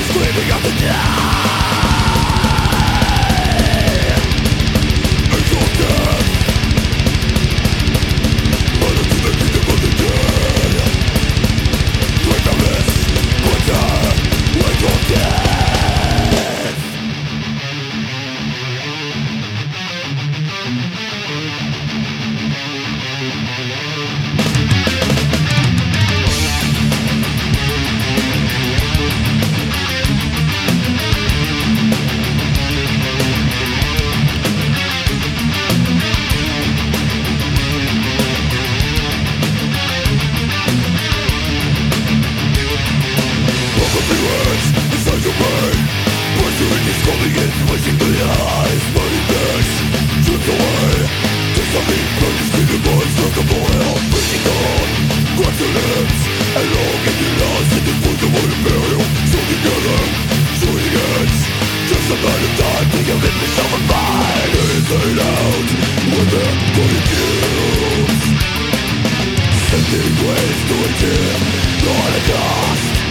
screaming out the day. Exalted, murder to the kingdom of the dead. Witness, quitter, exalted. Inside your brain, pursuing is calling in, wasting the eyes, burning this, drift away. Take something from your skin and bones, like a boil, breathing on, crack your lips, and long in your lost in the food of what imperial, so together, showing ends, just a matter of time till you hit yourself and find inside out, with the going views. Sending ways to a tear, the Holocaust.